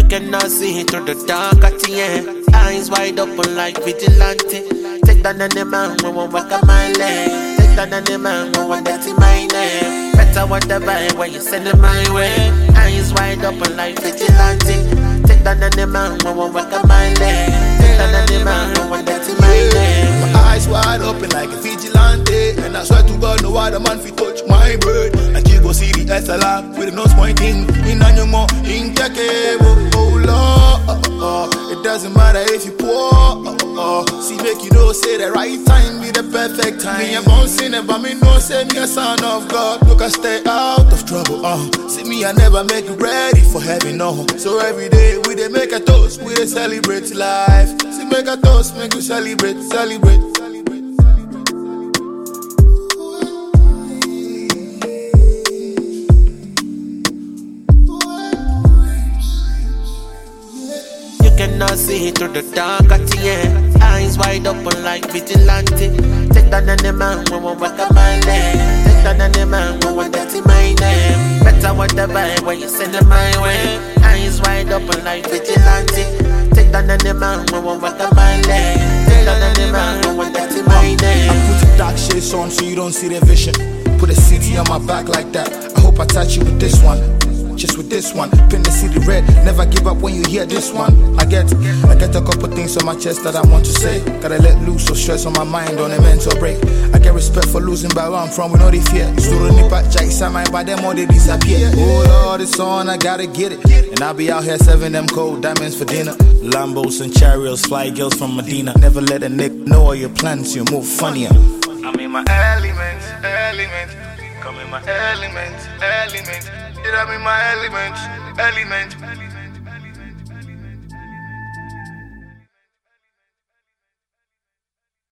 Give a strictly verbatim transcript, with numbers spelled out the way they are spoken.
cannot see through the dark at the end. Eyes wide open like vigilante. Take down any man when one walk on my leg. Take down any man when one dirty my name. Better whatever when you send it my way. Eyes wide open like vigilante. Take down any man when one walk on my leg. Take down any man when one dirty my name. My eyes wide open like a vigilante. And I swear to God, no other man fi touch my bird. Like you go see the S L R with the nose pointing. In a new mo, in Jackie, oh Lord. Uh, uh, uh. It doesn't matter if you poor. Uh, uh, uh. See, make you know, say the right time be the perfect time. Me, I'm bouncing it, but me know, say me a son of God. Look, I stay out of trouble. Uh. See me, I never make you ready for heaven. No. So every day we dey make a toast, we dey celebrate life. See, make a toast, make you celebrate, celebrate. Cannot see through the dark at the end. Eyes wide open like vigilante. Take down any man when one walk on my leg. Take down any man when one dirty my name. Better whatever when you send it my way. Eyes wide open like vigilante. Take down any man when one walk on my leg. Take down any man when one dirty my name. I put the dark shades on so you don't see the vision. Put a C D on my back like that. I hope I touch you with this one. Just with this one, pin the city red. Never give up when you hear this one. I get, I get a couple things on my chest that I want to say. Gotta let loose of stress on my mind on a mental break. I get respect for losing by where I'm from, we know they fear. You still don't nip at Jack, mind by them or they disappear. Oh Lord, it's on, I gotta get it. And I'll be out here serving them cold diamonds for dinner. Lambos and chariots, fly girls from Medina. Never let a nick know all your plans, you move funnier. I'm in my element, element. Come in my element, element. I'm in my element, element.